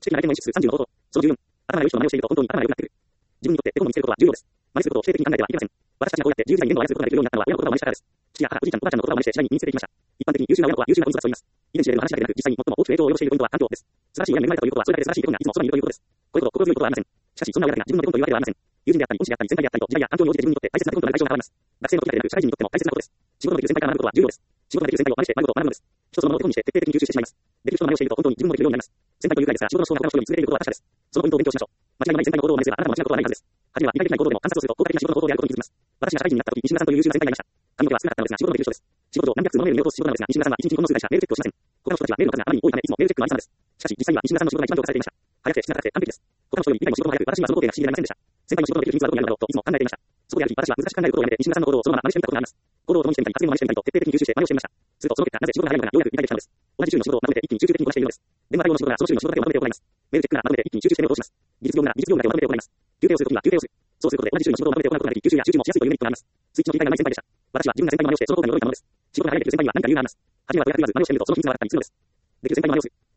知的な相手の演出30の方法。その14。頭が良い人の真似をしていると本当に頭が良くなってくる。自分にとって手本に見つけることは重要です。真似することを否定的に考えてはいけません。私たちがこうやって自由自在に言語を操ることができるようになったのは親の言葉を真似したからです。父や母、おじいちゃん、おばあちゃんの言葉を真似して次第に身につけていきました。一般的に優秀な親の子は優秀な子に育つと言います。遺伝子レベルの話だけでなく、実際に最も大きく影響を及ぼしているポイントは環境です。素晴らしい親に恵まれたということは、それだけで素晴らしいことがいつもそばにいるということです。これほど心強いことはありません。しかし、そんな親だけが自分の手本というわけではありません。友人であったり、恩師であったり、先輩であったりと、時代や環境に応じて自分にとって大切な手本となる対象が現れます。学生の時だけでなく、社会人にとっても大切なことです。仕事のできる先輩から学ぶことは重要です。仕事ができる先輩を真似して学ぶことを学ぶのです。一つのものを手本にして徹底的に吸収してしまいます。できる人の真似をしていると本当に自分もできるようになります。先輩というくらいですが、仕事の相談を他の人より優れていることは確かです。そのポイントを勉強しましょう。間違いのない先輩の行動を真似すれば、あなたも間違うことはないはずです。はじめは理解できない行動でも観察をすると効果的な仕事の行動であることに気づきます。私が社会人になった時、西村さんという優秀な先輩がいました。髪の毛は少なかったのですが、仕事のできる人です。仕事を何百通ものメールに落とす仕事なのですが、西村さんは一日にこの数台しかメールチェックをしません。他の人たちはメールの数があまりに多いため、いつもメールチェックのありさまです。しかし、実際には西村さんの仕事が一番評価されていました。早くて質が高くて完璧です。他の人より理解も仕事も早く、私にはその工程が不思議でなりませんでした。先輩の仕事のできる秘密はどこにあるのだろうといつも考えていました。そこである日、私は難しく考えることをやめて、西村さんの行動をそのまま真似してみたことがあります。行動を共にしてみたり、発言を真似してみたりと徹底的に吸収して真似をしてみました。すると、その結果、なぜ仕事が早いのかがようやく理解できたのです。同じ種類の仕事をまとめて一気に集中的にこなしているのです。電話対応の仕事ならその種類の仕事だけをまとめて行います。メールチェックならまとめて一気に集中してメールを通します。技術業務なら技術業務だけをまとめて行います。休憩をするときには休憩をする。そうすることで同じ種類の仕事をまとめて行うことができ、吸収や集中もしやすいというメリットがあります。スイッチの切り替えがない先輩でした。私は自分が先輩の真似をしてその効果に驚いたものです。仕事が早いできる先輩には何か理由があります。初めは分かり合ってず真似をしてみるとその秘密が分かったりするのです。できる先輩の真似をする。